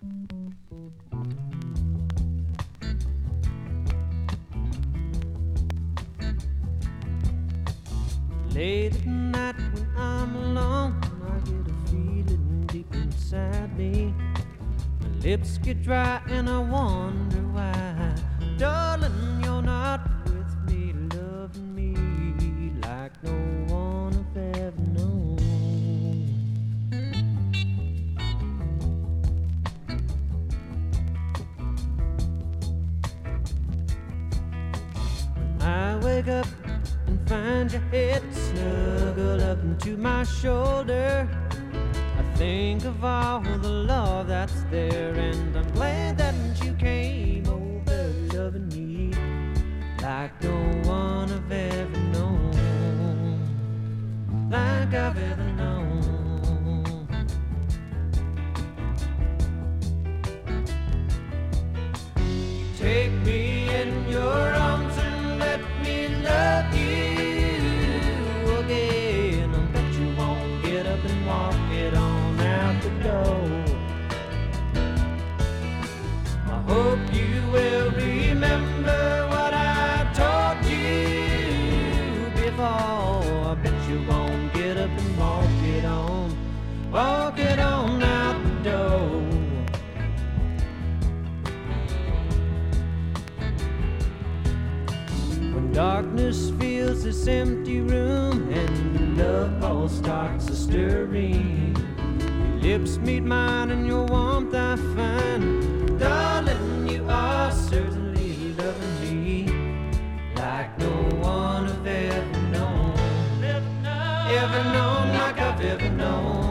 Late at night when I'm alone, I get a feeling deep inside me. My lips get dry and I wonder why. Darling, you're not with me, loving me like no one I've ever known. When I wake up and find your head snuggled up into my shoulder, I think of all the love that's there, and I'm glad that you came over, loving me like no one I've ever known, like I've ever known. Take me in your arms and let me love you again. I bet you won't get up and walk it on out the door. I hope you will remember what I taught you before. I bet you won't get up and walk it on out the door. When darkness fills this empty room and your love ball starts a stirring, your lips meet mine and your warmth I find. Darling, you are certainly loving me like no one I've ever known, ever known, like I've ever known.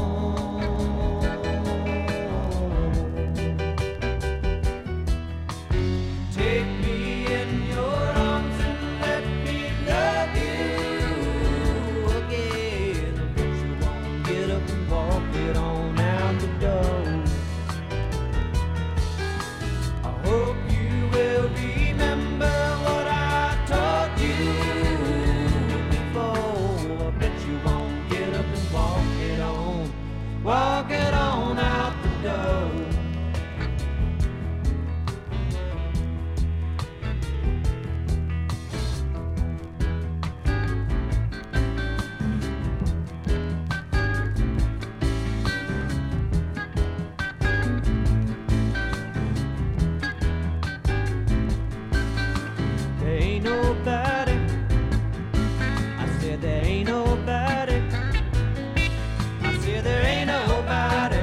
Take me in your arms and let me love you again. I bet you won't get up and walk it on out the door. I hope you will remember what I taught you before. I bet you won't get up and walk it on out the door. There ain't nobody, I said there ain't nobody, I said there ain't nobody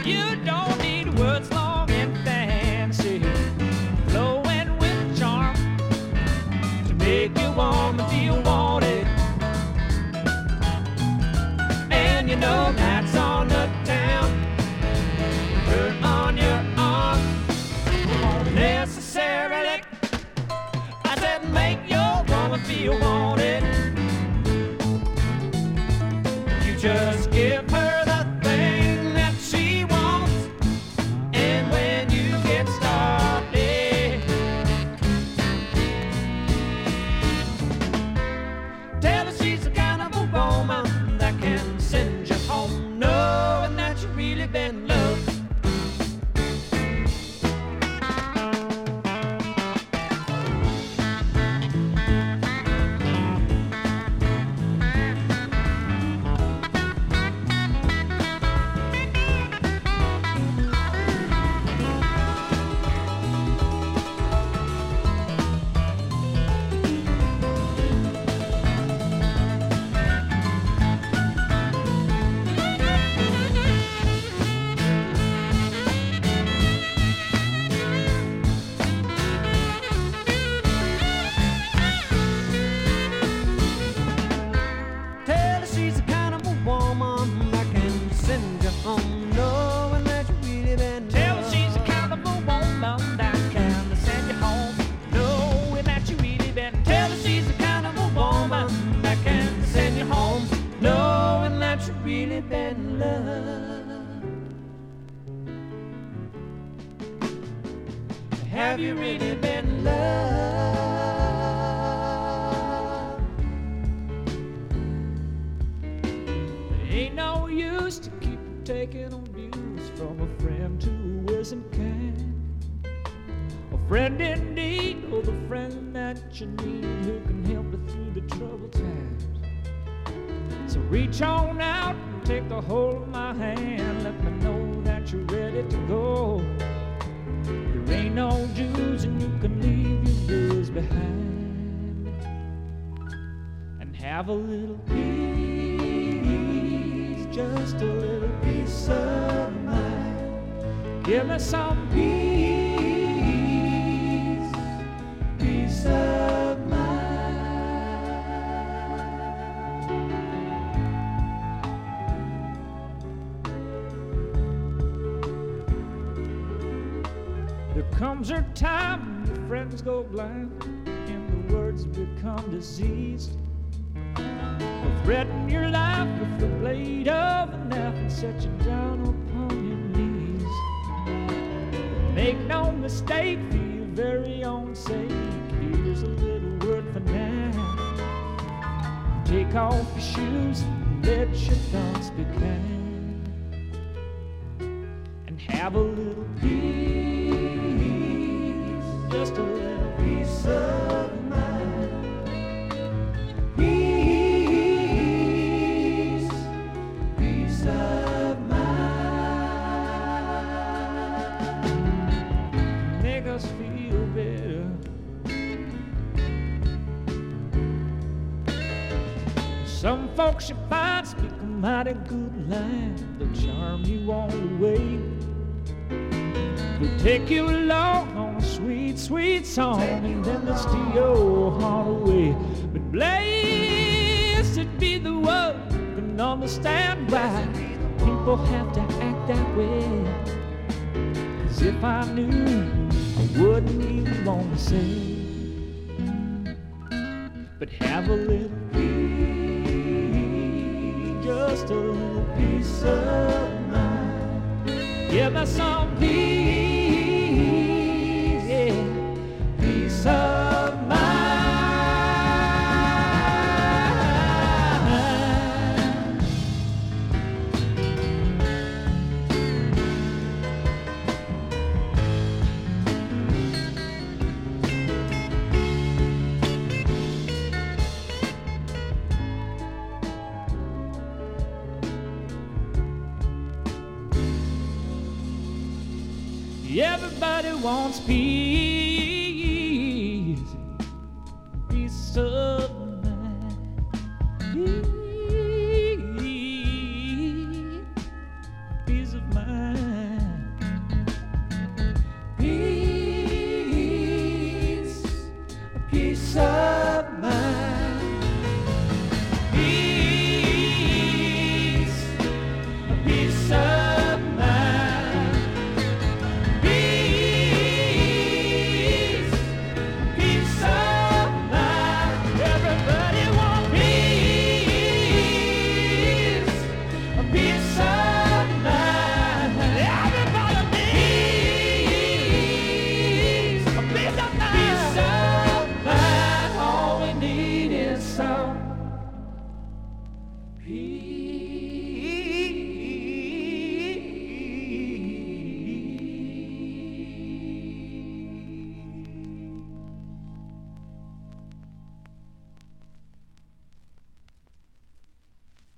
You don't need words long and fancy, flowing with charm to make you warm and feel wanted. And you know that's on the town. Hurt on your arm won't necessarily, I said, make your woman feel wanted. You just give her the thing that she wants, and when you get started, tell her she's the kind of a woman that can send you home knowing that you've really been loved. Have you really been loved? There ain't no use to keep taking abuse from a friend who isn't kind. A friend in need, or the friend that you need who can help you through the troubled times. So reach on out and take the hold of my hand. Let me know that you're ready to go. There ain't no Jews and you can leave your bills behind and have a little peace, just a little peace of mind. Give me some peace, peace of mind. There comes a time when your friends go blind and the words become diseased. They'll threaten your life with the blade of a knife and set you down upon your knees. Make no mistake, for your very own sake, here's a little word for now. Take off your shoes and let your thoughts be kind and have a little peace, just a little peace of mind. Peace, peace of mind. Make us feel better. Some folks you find speak a mighty good line. They'll charm you all the way. They'll take you along on a sweet, sweet song, and then they'll steal your heart away. But blessed be the one who can understand why people have to act that way. 'Cause if I knew, I wouldn't even want to say. But have a little peace, just a little peace of mind. Give me some peace, yeah, peace of mind. Everybody wants peace, peace of